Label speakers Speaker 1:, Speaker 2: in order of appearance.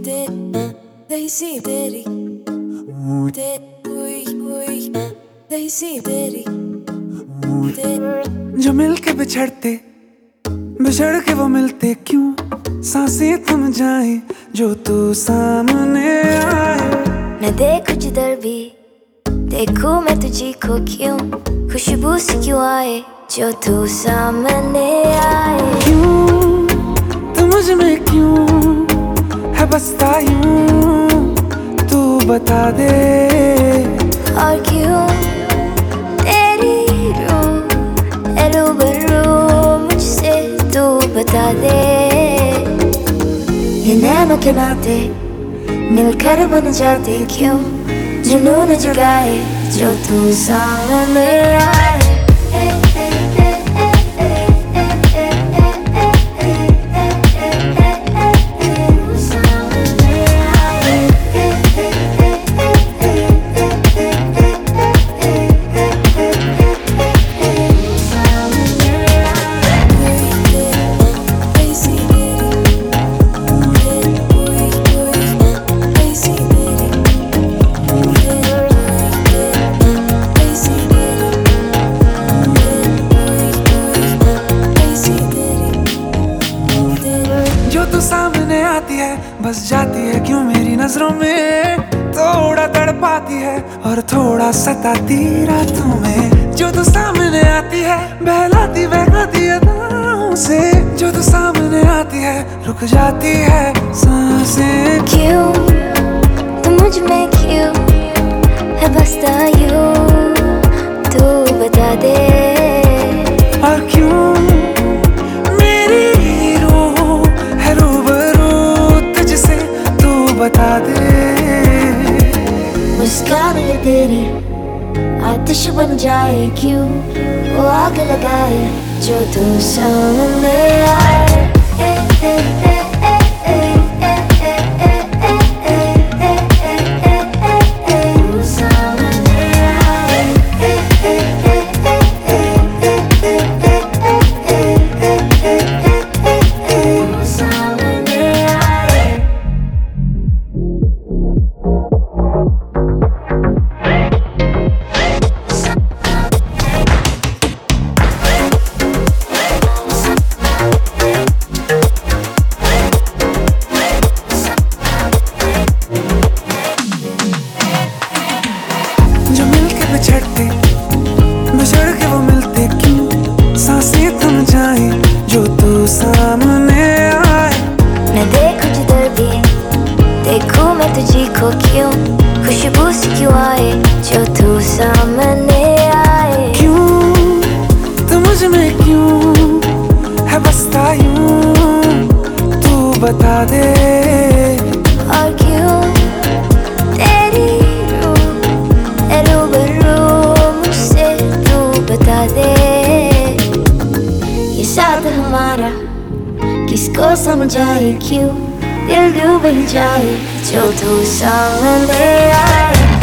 Speaker 1: जो मिलके बिछड़ते बिछड़ के वो मिलते क्यों, सांसें थम जाए जो तू सामने आए।
Speaker 2: मैं देखूं जिधर भी देखूं मैं तुझी को क्यों, खुशबू से क्यों आए जो तू सामने आए।
Speaker 1: क्यों तू मुझ में क्यों है बसता यूं, तू बता दे।
Speaker 2: और क्यों तेरी रूह है रूबरू मुझसे, तू बता दे। ये नैनों के नाते मिलकर बन जाते क्यों, जुनून जगाए जो तू सामने आए।
Speaker 1: तू सामने आती है बस जाती है क्यों मेरी नजरों में, थोड़ा तड़पाती है और थोड़ा सताती रातों में। जो तू सामने आती है बहलाती बहलाती है नाव से, जो तू सामने आती है रुक जाती है सांसें।
Speaker 2: क्यों तू मुझ में क्यों है बसता यूं, तू बता दे।
Speaker 1: और क्यों बता दे।
Speaker 2: मुस्कान ये तेरी आतिश बन जाए क्यों, वो आग लगाए जो तू सामने आए।
Speaker 1: बिछड़ते बिछड़ के वो मिलते क्यों, सांसें थम जाए जो तू सामने आए।
Speaker 2: मैं देखूं जिधर भी देखूं मैं तुझी को क्यों, खुशबू से क्यों आए जो तू सामने आए।
Speaker 1: क्यों तू मुझ में क्यों है बसता यूं, तू बता दे।
Speaker 2: और क्यों तेरी बता दे। ये साथ हमारा किसको समझाए क्यों, दिल डूब जाए जो तू सामने आए।